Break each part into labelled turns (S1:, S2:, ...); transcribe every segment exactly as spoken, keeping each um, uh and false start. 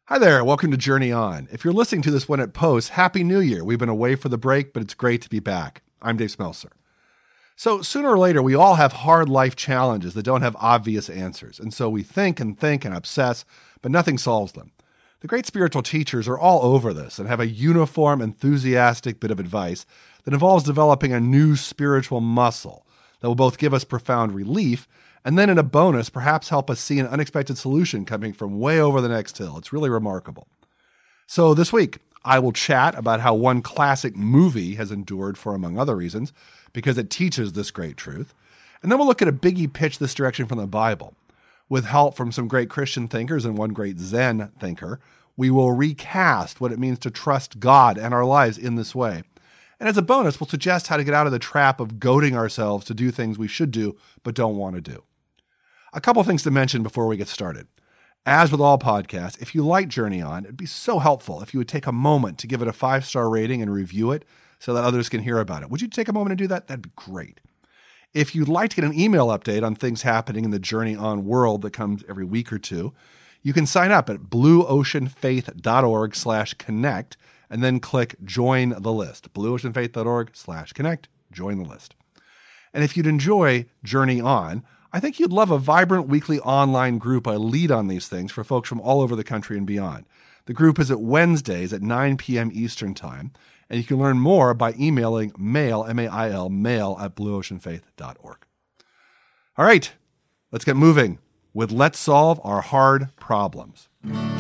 S1: Hi there, welcome to Journey On. If you're listening to this when it posts, Happy New Year. We've been away for the break, but it's great to be back. I'm Dave Smelser. So sooner or later, we all have hard life challenges that don't have obvious answers. And so we think and think and obsess, but nothing solves them. The great spiritual teachers are all over this and have a uniform, enthusiastic bit of advice that involves developing a new spiritual muscle that will both give us profound relief and then in a bonus, perhaps help us see an unexpected solution coming from way over the next hill. It's really remarkable. So this week, I will chat about how one classic movie has endured for, among other reasons, because it teaches this great truth. And then we'll look at a biggie pitch this direction from the Bible. With help from some great Christian thinkers and one great Zen thinker, we will recast what it means to trust God and our lives in this way. And as a bonus, we'll suggest how to get out of the trap of goading ourselves to do things we should do but don't want to do. A couple things to mention before we get started. As with all podcasts, if you like Journey On, it'd be so helpful if you would take a moment to give it a five-star rating and review it so that others can hear about it. Would you take a moment to do that? That'd be great. If you'd like to get an email update on things happening in the Journey On world that comes every week or two, you can sign up at blueoceanfaith.org slash connect and then click Join the List. blueoceanfaith.org slash connect, join the list. And if you'd enjoy Journey On, I think you'd love a vibrant weekly online group I lead on these things for folks from all over the country and beyond. The group is at Wednesdays at nine p.m. Eastern Time, and you can learn more by emailing mail, M A I L, mail at blueoceanfaith dot org. All right, let's get moving with Let's Solve Our Hard Problems.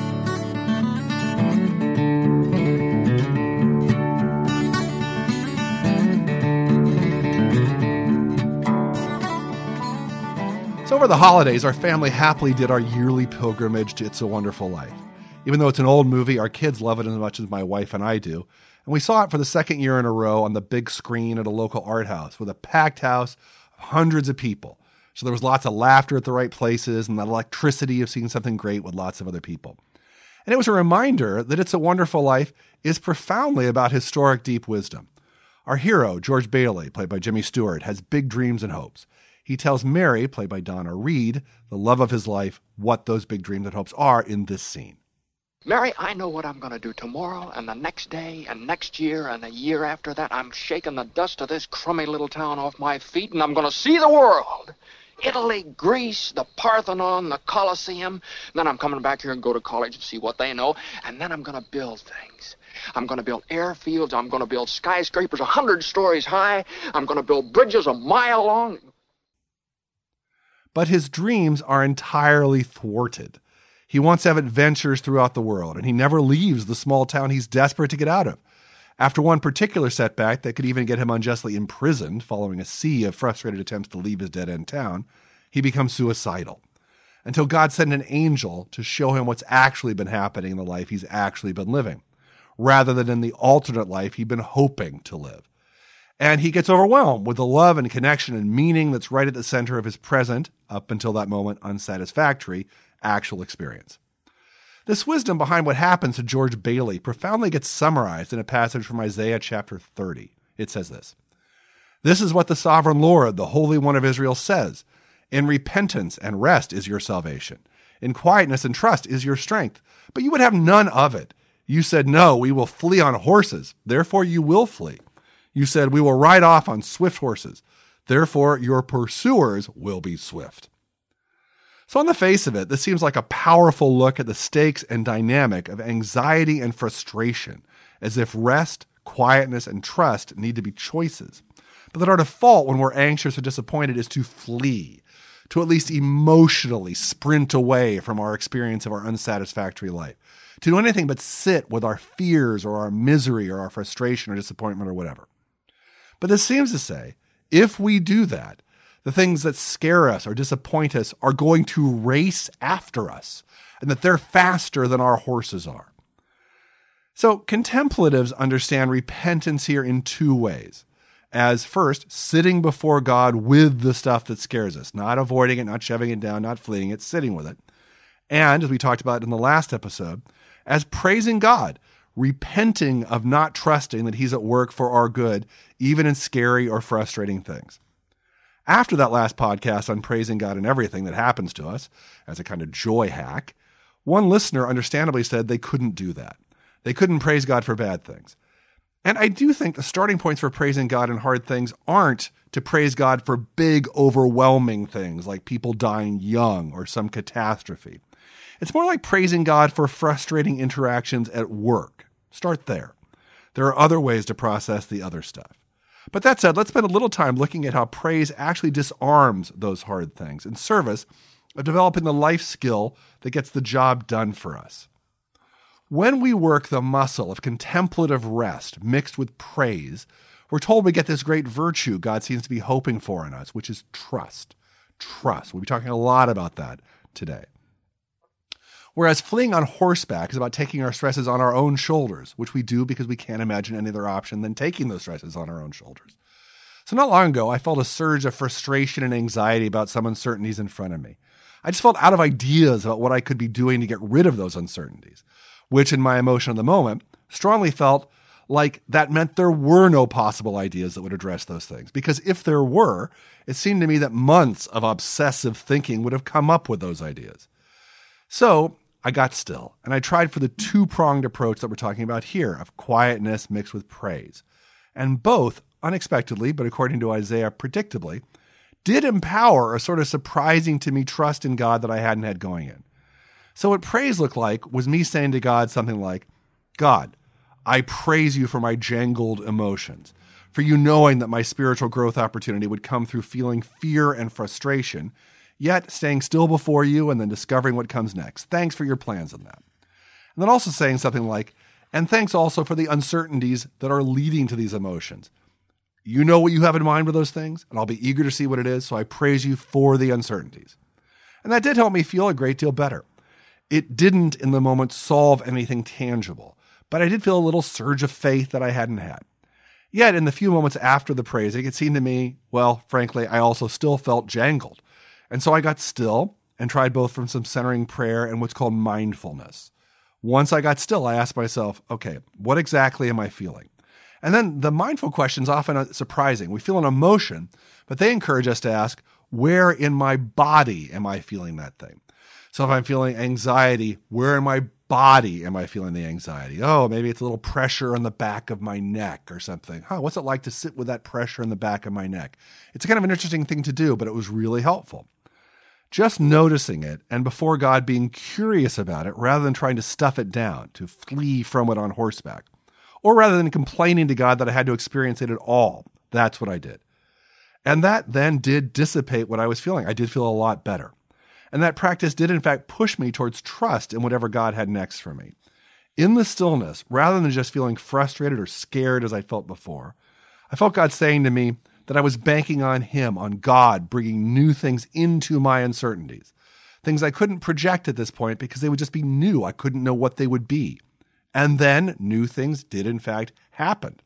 S1: So over the holidays, our family happily did our yearly pilgrimage to It's a Wonderful Life. Even though it's an old movie, our kids love it as much as my wife and I do. And we saw it for the second year in a row on the big screen at a local art house with a packed house of hundreds of people. So there was lots of laughter at the right places and that electricity of seeing something great with lots of other people. And it was a reminder that It's a Wonderful Life is profoundly about historic deep wisdom. Our hero, George Bailey, played by Jimmy Stewart, has big dreams and hopes. He tells Mary, played by Donna Reed, the love of his life, what those big dreams and hopes are in this scene.
S2: Mary, I know what I'm going to do tomorrow and the next day and next year and the year after that. I'm shaking the dust of this crummy little town off my feet and I'm going to see the world. Italy, Greece, the Parthenon, the Colosseum. Then I'm coming back here and go to college and see what they know. And then I'm going to build things. I'm going to build airfields. I'm going to build skyscrapers a hundred stories high. I'm going to build bridges a mile long.
S1: But his dreams are entirely thwarted. He wants to have adventures throughout the world, and he never leaves the small town he's desperate to get out of. After one particular setback that could even get him unjustly imprisoned, following a sea of frustrated attempts to leave his dead-end town, he becomes suicidal. Until God sent an angel to show him what's actually been happening in the life he's actually been living, rather than in the alternate life he'd been hoping to live. And he gets overwhelmed with the love and connection and meaning that's right at the center of his present, up until that moment unsatisfactory, actual experience. This wisdom behind what happens to George Bailey profoundly gets summarized in a passage from Isaiah chapter thirty. It says this: "This is what the sovereign Lord, the Holy One of Israel, says. In repentance and rest is your salvation. In quietness and trust is your strength. But you would have none of it. You said, 'No, we will flee on horses.' Therefore you will flee. You said, 'We will ride off on swift horses.' Therefore your pursuers will be swift." So on the face of it, this seems like a powerful look at the stakes and dynamic of anxiety and frustration, as if rest, quietness, and trust need to be choices. But that our default when we're anxious or disappointed is to flee, to at least emotionally sprint away from our experience of our unsatisfactory life, to do anything but sit with our fears or our misery or our frustration or disappointment or whatever. But this seems to say, if we do that, the things that scare us or disappoint us are going to race after us, and that they're faster than our horses are. So contemplatives understand repentance here in two ways. As first, sitting before God with the stuff that scares us, not avoiding it, not shoving it down, not fleeing it, sitting with it. And, as we talked about in the last episode, as praising God, repenting of not trusting that he's at work for our good, even in scary or frustrating things. After that last podcast on praising God in everything that happens to us, as a kind of joy hack, One listener understandably said they couldn't do that. They couldn't praise God for bad things. And I do think the starting points for praising God in hard things aren't to praise God for big, overwhelming things like people dying young or some catastrophe. It's more like praising God for frustrating interactions at work. Start there. There are other ways to process the other stuff. But that said, let's spend a little time looking at how praise actually disarms those hard things in service of developing the life skill that gets the job done for us. When we work the muscle of contemplative rest mixed with praise, we're told we get this great virtue God seems to be hoping for in us, which is trust. Trust. We'll be talking a lot about that today. Whereas fleeing on horseback is about taking our stresses on our own shoulders, which we do because we can't imagine any other option than taking those stresses on our own shoulders. So not long ago, I felt a surge of frustration and anxiety about some uncertainties in front of me. I just felt out of ideas about what I could be doing to get rid of those uncertainties, which in my emotion of the moment strongly felt like that meant there were no possible ideas that would address those things. Because if there were, it seemed to me that months of obsessive thinking would have come up with those ideas. So I got still, and I tried for the two-pronged approach that we're talking about here of quietness mixed with praise. And both, unexpectedly, but according to Isaiah, predictably, did empower a sort of surprising to me trust in God that I hadn't had going in. So what praise looked like was me saying to God something like, God, I praise you for my jangled emotions, for you knowing that my spiritual growth opportunity would come through feeling fear and frustration, yet staying still before you and then discovering what comes next. Thanks for your plans on that. And then also saying something like, and thanks also for the uncertainties that are leading to these emotions. You know what you have in mind with those things, and I'll be eager to see what it is, so I praise you for the uncertainties. And that did help me feel a great deal better. It didn't, in the moment, solve anything tangible, but I did feel a little surge of faith that I hadn't had. Yet, in the few moments after the praising, it seemed to me, well, frankly, I also still felt jangled. And so I got still and tried both from some centering prayer and what's called mindfulness. Once I got still, I asked myself, okay, what exactly am I feeling? And then the mindful questions often are surprising. We feel an emotion, but they encourage us to ask, where in my body am I feeling that thing? So if I'm feeling anxiety, where in my body am I feeling the anxiety? Oh, maybe it's a little pressure on the back of my neck or something. Huh, what's it like to sit with that pressure in the back of my neck? It's kind of an interesting thing to do, but it was really helpful. Just noticing it, and before God being curious about it, rather than trying to stuff it down, to flee from it on horseback, or rather than complaining to God that I had to experience it at all. That's what I did. And that then did dissipate what I was feeling. I did feel a lot better. And that practice did, in fact, push me towards trust in whatever God had next for me. In the stillness, rather than just feeling frustrated or scared as I felt before, I felt God saying to me that I was banking on Him, on God, bringing new things into my uncertainties, things I couldn't project at this point because they would just be new. I couldn't know what they would be. And then new things did, in fact, happen.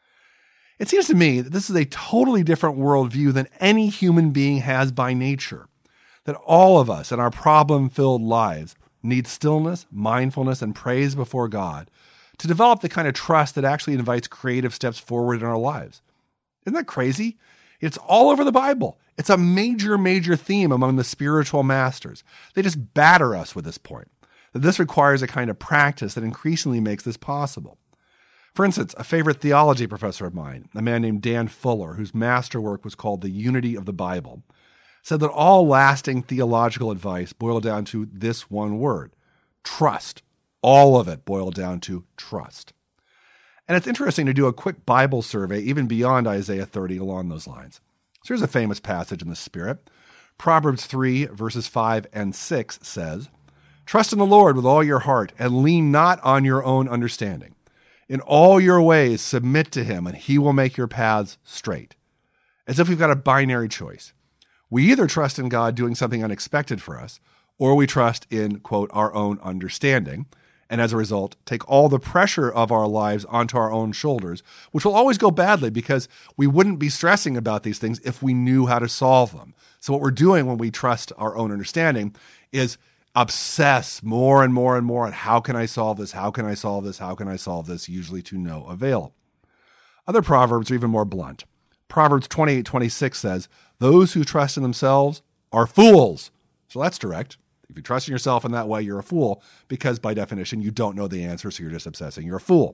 S1: It seems to me that this is a totally different worldview than any human being has by nature, that all of us in our problem-filled lives need stillness, mindfulness, and praise before God to develop the kind of trust that actually invites creative steps forward in our lives. Isn't that crazy? It's all over the Bible. It's a major, major theme among the spiritual masters. They just batter us with this point, that this requires a kind of practice that increasingly makes this possible. For instance, a favorite theology professor of mine, a man named Dan Fuller, whose masterwork was called The Unity of the Bible, said that all lasting theological advice boiled down to this one word, trust. All of it boiled down to trust. And it's interesting to do a quick Bible survey, even beyond Isaiah thirty, along those lines. So here's a famous passage in the Spirit. Proverbs three, verses five and six says, trust in the Lord with all your heart and lean not on your own understanding. In all your ways submit to Him, and He will make your paths straight. As if we've got a binary choice. We either trust in God doing something unexpected for us, or we trust in, quote, our own understanding, and as a result, take all the pressure of our lives onto our own shoulders, which will always go badly because we wouldn't be stressing about these things if we knew how to solve them. So what we're doing when we trust our own understanding is obsess more and more and more on how can I solve this, how can I solve this, how can I solve this, usually to no avail. Other proverbs are even more blunt. Proverbs twenty-eight twenty-six says, those who trust in themselves are fools. So that's direct. If you trust in yourself in that way, you're a fool because by definition, you don't know the answer, so you're just obsessing. You're a fool.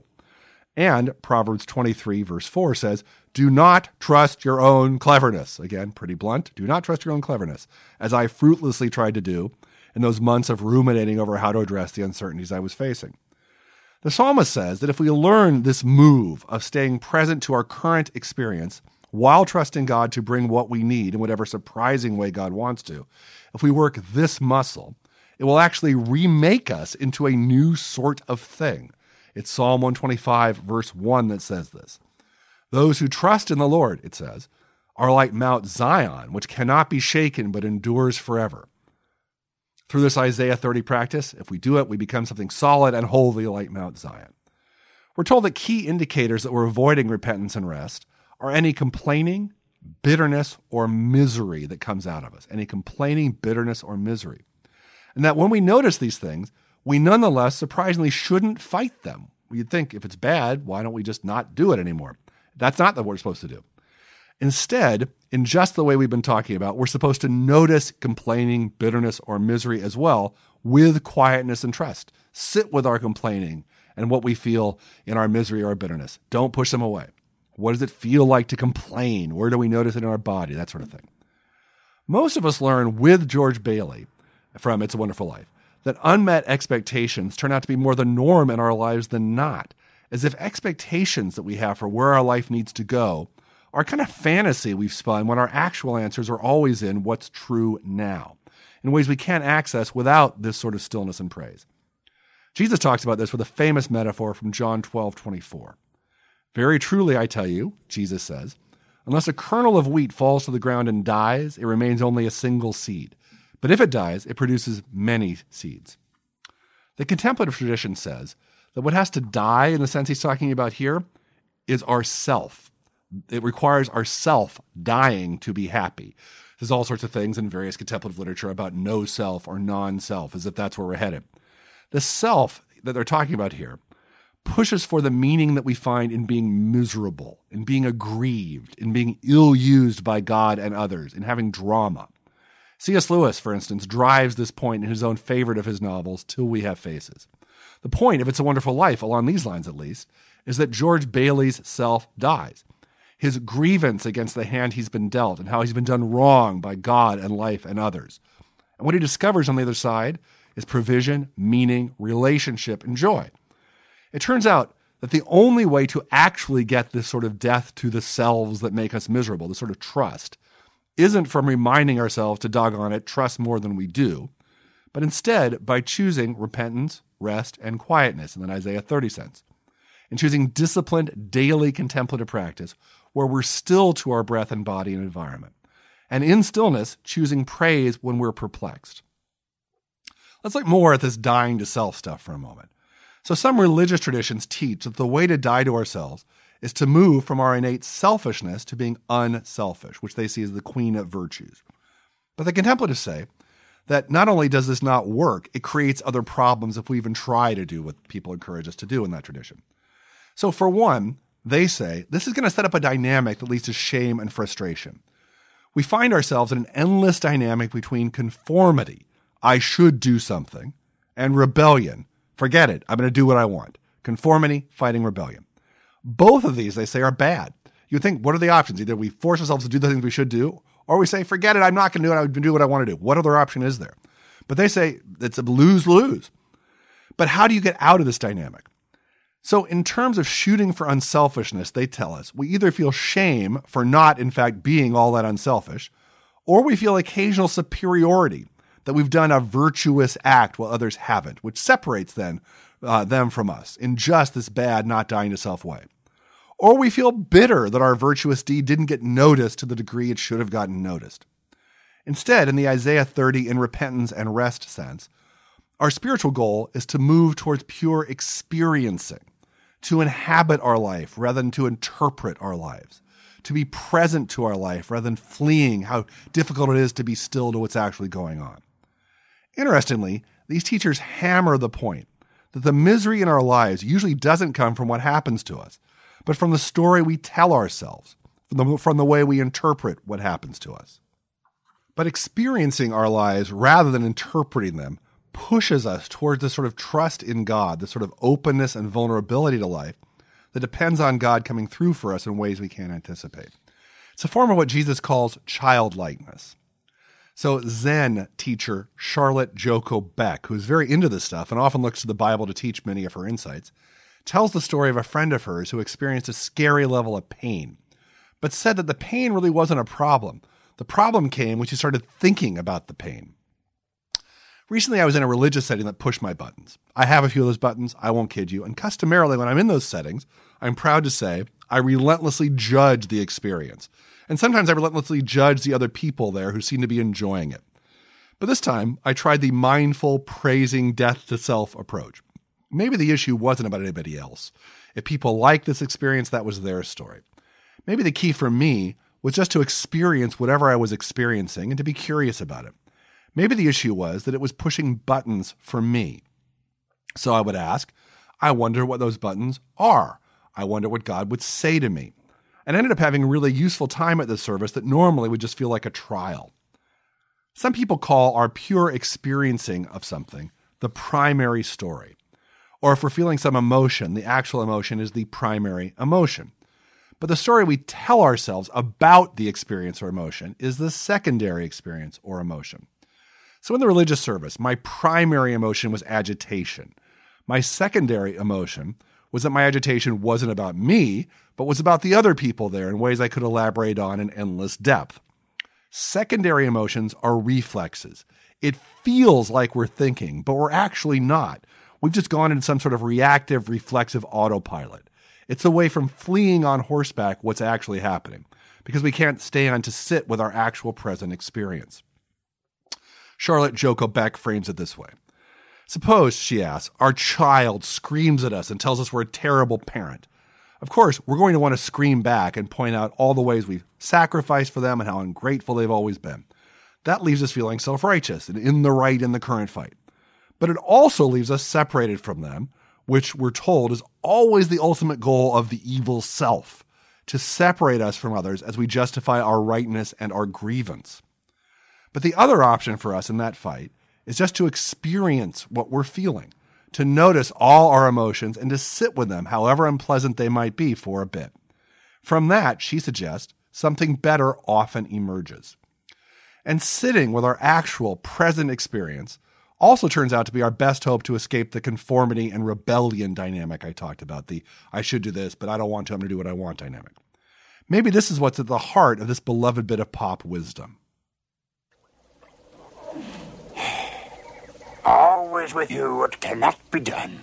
S1: And Proverbs twenty-three verse four says, do not trust your own cleverness. Again, pretty blunt. Do not trust your own cleverness, as I fruitlessly tried to do in those months of ruminating over how to address the uncertainties I was facing. The psalmist says that if we learn this move of staying present to our current experience while trusting God to bring what we need in whatever surprising way God wants to, if we work this muscle, it will actually remake us into a new sort of thing. It's Psalm one twenty-five, verse one that says this. Those who trust in the Lord, it says, are like Mount Zion, which cannot be shaken but endures forever. Through this Isaiah thirty practice, if we do it, we become something solid and holy like Mount Zion. We're told that key indicators that we're avoiding repentance and rest are any complaining, bitterness, or misery that comes out of us. Any complaining, bitterness, or misery. And that when we notice these things, we nonetheless, surprisingly, shouldn't fight them. You'd think if it's bad, why don't we just not do it anymore? That's not what we're supposed to do. Instead, in just the way we've been talking about, we're supposed to notice complaining, bitterness, or misery as well with quietness and trust. Sit with our complaining and what we feel in our misery or bitterness. Don't push them away. What does it feel like to complain? Where do we notice it in our body? That sort of thing. Most of us learn with George Bailey from It's a Wonderful Life that unmet expectations turn out to be more the norm in our lives than not, as if expectations that we have for where our life needs to go are kind of fantasy we've spun when our actual answers are always in what's true now, in ways we can't access without this sort of stillness and praise. Jesus talks about this with a famous metaphor from John twelve twenty-four. Very truly, I tell you, Jesus says, unless a kernel of wheat falls to the ground and dies, it remains only a single seed. But if it dies, it produces many seeds. The contemplative tradition says that what has to die, in the sense he's talking about here, is our self. It requires our self dying to be happy. There's all sorts of things in various contemplative literature about no self or non-self, as if that's where we're headed. The self that they're talking about here pushes for the meaning that we find in being miserable, in being aggrieved, in being ill-used by God and others, in having drama. C S Lewis, for instance, drives this point in his own favorite of his novels, Till We Have Faces. The point of It's a Wonderful Life, along these lines at least, is that George Bailey's self dies. His grievance against the hand he's been dealt and how he's been done wrong by God and life and others. And what he discovers on the other side is provision, meaning, relationship, and joy. It turns out that the only way to actually get this sort of death to the selves that make us miserable, this sort of trust, isn't from reminding ourselves to doggone it, trust more than we do, but instead by choosing repentance, rest, and quietness in the Isaiah thirty sense, and choosing disciplined daily contemplative practice where we're still to our breath and body and environment, and in stillness, choosing praise when we're perplexed. Let's look more at this dying to self stuff for a moment. So some religious traditions teach that the way to die to ourselves is to move from our innate selfishness to being unselfish, which they see as the queen of virtues. But the contemplatives say that not only does this not work, it creates other problems if we even try to do what people encourage us to do in that tradition. So for one, they say this is going to set up a dynamic that leads to shame and frustration. We find ourselves in an endless dynamic between conformity, I should do something, and rebellion, forget it, I'm going to do what I want. Conformity, fighting rebellion. Both of these, they say, are bad. You think, what are the options? Either we force ourselves to do the things we should do, or we say, forget it, I'm not going to do it, I'm going to do what I want to do. What other option is there? But they say it's a lose-lose. But how do you get out of this dynamic? So in terms of shooting for unselfishness, they tell us we either feel shame for not, in fact, being all that unselfish, or we feel occasional superiority, that we've done a virtuous act while others haven't, which separates then uh, them from us in just this bad, not dying to self way. Or we feel bitter that our virtuous deed didn't get noticed to the degree it should have gotten noticed. Instead, in the Isaiah thirty in repentance and rest sense, our spiritual goal is to move towards pure experiencing, to inhabit our life rather than to interpret our lives, to be present to our life rather than fleeing how difficult it is to be still to what's actually going on. Interestingly, these teachers hammer the point that the misery in our lives usually doesn't come from what happens to us, but from the story we tell ourselves, from the, from the way we interpret what happens to us. But experiencing our lives rather than interpreting them pushes us towards this sort of trust in God, this sort of openness and vulnerability to life that depends on God coming through for us in ways we can't anticipate. It's a form of what Jesus calls childlikeness. So Zen teacher Charlotte Joko Beck, who's very into this stuff and often looks to the Bible to teach many of her insights, tells the story of a friend of hers who experienced a scary level of pain, but said that the pain really wasn't a problem. The problem came when she started thinking about the pain. Recently, I was in a religious setting that pushed my buttons. I have a few of those buttons, I won't kid you, and customarily when I'm in those settings, I'm proud to say I relentlessly judge the experience. And sometimes I relentlessly judge the other people there who seem to be enjoying it. But this time, I tried the mindful, praising, death-to-self approach. Maybe the issue wasn't about anybody else. If people liked this experience, that was their story. Maybe the key for me was just to experience whatever I was experiencing and to be curious about it. Maybe the issue was that it was pushing buttons for me. So I would ask, I wonder what those buttons are. I wonder what God would say to me. And I ended up having a really useful time at this service that normally would just feel like a trial. Some people call our pure experiencing of something the primary story. Or if we're feeling some emotion, the actual emotion is the primary emotion. But the story we tell ourselves about the experience or emotion is the secondary experience or emotion. So in the religious service, my primary emotion was agitation. My secondary emotion was that my agitation wasn't about me, but was about the other people there in ways I could elaborate on in endless depth. Secondary emotions are reflexes. It feels like we're thinking, but we're actually not. We've just gone into some sort of reactive, reflexive autopilot. It's away from fleeing on horseback what's actually happening, because we can't stand to sit with our actual present experience. Charlotte Joko Beck frames it this way. Suppose, she asks, our child screams at us and tells us we're a terrible parent. Of course, we're going to want to scream back and point out all the ways we've sacrificed for them and how ungrateful they've always been. That leaves us feeling self-righteous and in the right in the current fight. But it also leaves us separated from them, which we're told is always the ultimate goal of the evil self, to separate us from others as we justify our rightness and our grievance. But the other option for us in that fight is just to experience what we're feeling, to notice all our emotions and to sit with them, however unpleasant they might be, for a bit. From that, she suggests, something better often emerges. And sitting with our actual present experience also turns out to be our best hope to escape the conformity and rebellion dynamic I talked about, the I should do this, but I don't want to, I'm going to do what I want dynamic. Maybe this is what's at the heart of this beloved bit of pop wisdom.
S3: Always with you what cannot be done.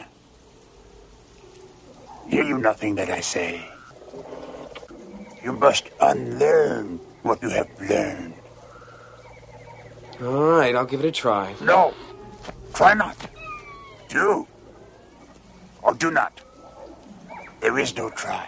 S3: Hear you nothing that I say. You must unlearn what you have learned.
S4: All right, I'll give it a try.
S3: No, try not. Do or do not. There is no try.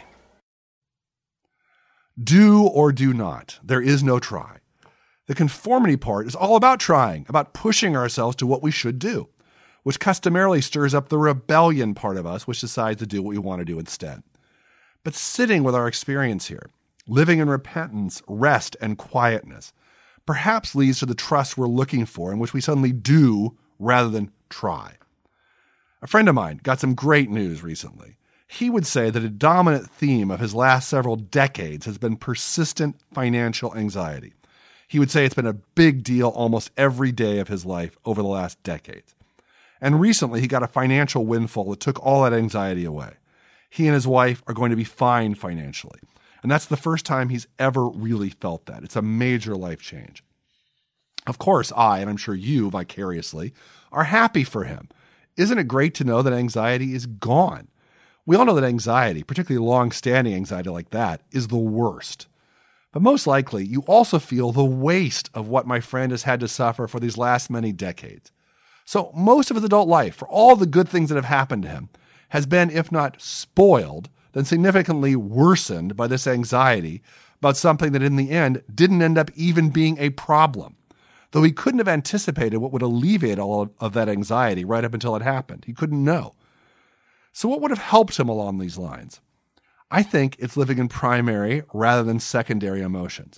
S1: Do or do not. There is no try. The conformity part is all about trying, about pushing ourselves to what we should do, which customarily stirs up the rebellion part of us, which decides to do what we want to do instead. But sitting with our experience here, living in repentance, rest, and quietness, perhaps leads to the trust we're looking for, in which we suddenly do rather than try. A friend of mine got some great news recently. He would say that a dominant theme of his last several decades has been persistent financial anxiety. He would say it's been a big deal almost every day of his life over the last decades. And recently he got a financial windfall that took all that anxiety away. He and his wife are going to be fine financially. And that's the first time he's ever really felt that. It's a major life change. Of course, I, and I'm sure you vicariously, are happy for him. Isn't it great to know that anxiety is gone? We all know that anxiety, particularly long-standing anxiety like that, is the worst. But most likely, you also feel the waste of what my friend has had to suffer for these last many decades. So most of his adult life, for all the good things that have happened to him, has been, if not spoiled, then significantly worsened by this anxiety about something that in the end didn't end up even being a problem. Though he couldn't have anticipated what would alleviate all of that anxiety right up until it happened. He couldn't know. So what would have helped him along these lines? I think it's living in primary rather than secondary emotions.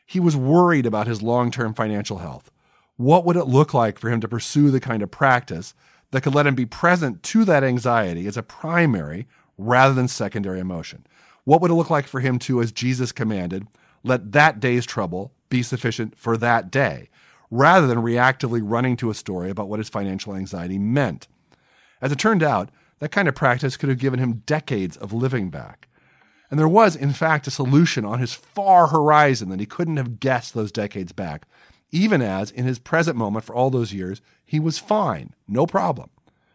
S1: He was worried about his long-term financial health. What would it look like for him to pursue the kind of practice that could let him be present to that anxiety as a primary rather than secondary emotion? What would it look like for him to, as Jesus commanded, let that day's trouble be sufficient for that day, rather than reactively running to a story about what his financial anxiety meant? As it turned out, that kind of practice could have given him decades of living back. And there was, in fact, a solution on his far horizon that he couldn't have guessed those decades back, even as, in his present moment for all those years, he was fine, no problem.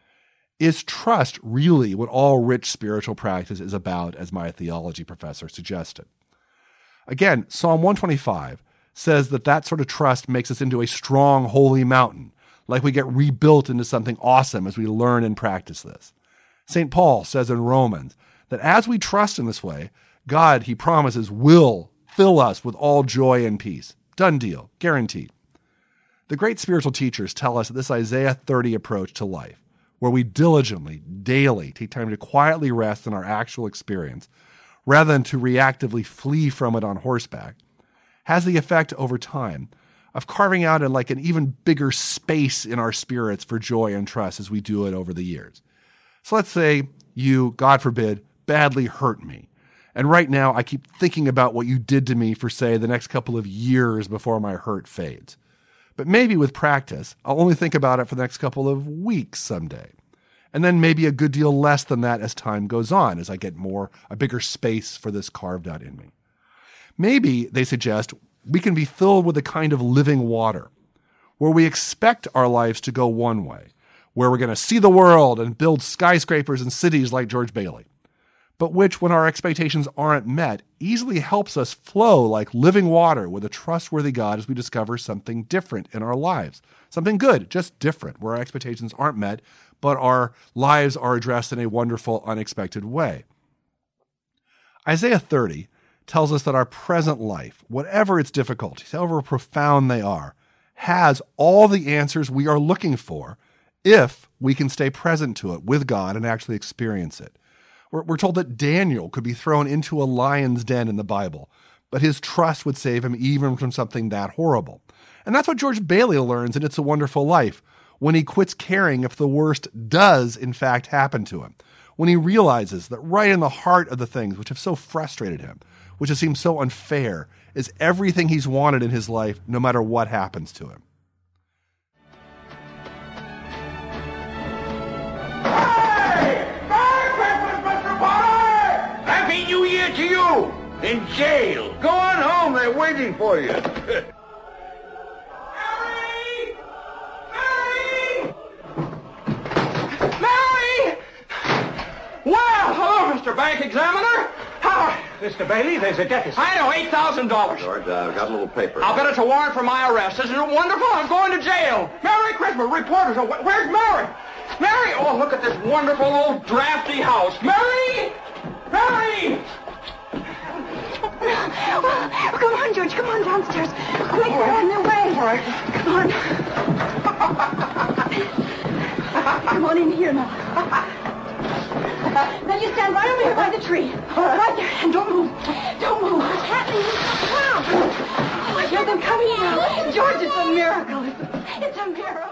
S1: Is trust really what all rich spiritual practice is about, as my theology professor suggested? Again, Psalm one twenty-five says that that sort of trust makes us into a strong, holy mountain, like we get rebuilt into something awesome as we learn and practice this. Saint Paul says in Romans that as we trust in this way, God, he promises, will fill us with all joy and peace. Done deal, guaranteed. The great spiritual teachers tell us that this Isaiah thirty approach to life, where we diligently, daily take time to quietly rest in our actual experience, rather than to reactively flee from it on horseback, has the effect over time of carving out in like an even bigger space in our spirits for joy and trust as we do it over the years. So let's say you, God forbid, badly hurt me. And right now I keep thinking about what you did to me for, say, the next couple of years before my hurt fades. But maybe with practice, I'll only think about it for the next couple of weeks someday. And then maybe a good deal less than that as time goes on, as I get more, a bigger space for this carved out in me. Maybe, they suggest, we can be filled with a kind of living water, where we expect our lives to go one way, where we're going to see the world and build skyscrapers and cities like George Bailey, but which, when our expectations aren't met, easily helps us flow like living water with a trustworthy God as we discover something different in our lives. Something good, just different, where our expectations aren't met, but our lives are addressed in a wonderful, unexpected way. Isaiah thirty tells us that our present life, whatever its difficulties, however profound they are, has all the answers we are looking for if we can stay present to it with God and actually experience it. We're, we're told that Daniel could be thrown into a lion's den in the Bible, but his trust would save him even from something that horrible. And that's what George Bailey learns in It's a Wonderful Life, when he quits caring if the worst does, in fact, happen to him. When he realizes that right in the heart of the things which have so frustrated him, which have seemed so unfair, is everything he's wanted in his life, no matter what happens to him.
S3: Hey! Merry Christmas, Mister Potter! Happy New Year to you! In jail. Go on home, they're waiting for you.
S2: Mary! Mary! Mary! Well, hello, Mister Bank Examiner. How?
S4: Mister Bailey, there's a deficit.
S2: I know, eight thousand dollars.
S4: George, uh, I've got a little paper.
S2: I'll bet it's a warrant for my arrest. Isn't it wonderful? I'm going to jail. Merry Christmas, reporters. Oh, wh- where's Mary? Mary! Oh, look at this wonderful old drafty house. Mary! Mary!
S5: Oh, come on, George. Come on downstairs. Quick, they're on their way.
S2: All right.
S5: Come on. Come on in here now. Now you stand right over here by the tree. Right there. And don't move. Don't move. What's happening? Wow. I hear them coming now. George, it's a miracle. It's, it's a miracle.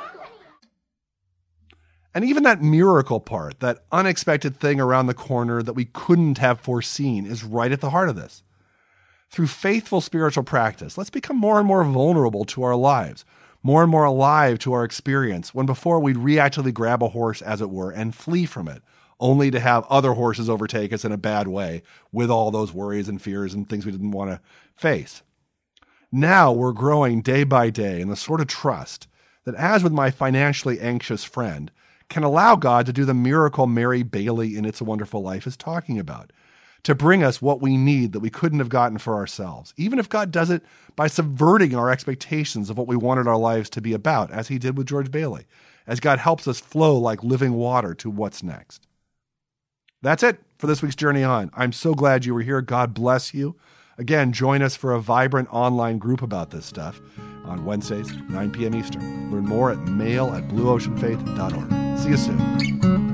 S1: And even that miracle part, that unexpected thing around the corner that we couldn't have foreseen, is right at the heart of this. Through faithful spiritual practice, let's become more and more vulnerable to our lives, more and more alive to our experience, when before we'd reactively grab a horse, as it were, and flee from it, only to have other horses overtake us in a bad way with all those worries and fears and things we didn't want to face. Now we're growing day by day in the sort of trust that, as with my financially anxious friend, can allow God to do the miracle Mary Bailey in It's a Wonderful Life is talking about, to bring us what we need that we couldn't have gotten for ourselves, even if God does it by subverting our expectations of what we wanted our lives to be about, as he did with George Bailey, as God helps us flow like living water to what's next. That's it for this week's Journey On. I'm so glad you were here. God bless you. Again, join us for a vibrant online group about this stuff on Wednesdays, nine p.m. Eastern. Learn more at mail at blue ocean faith dot org. See you soon.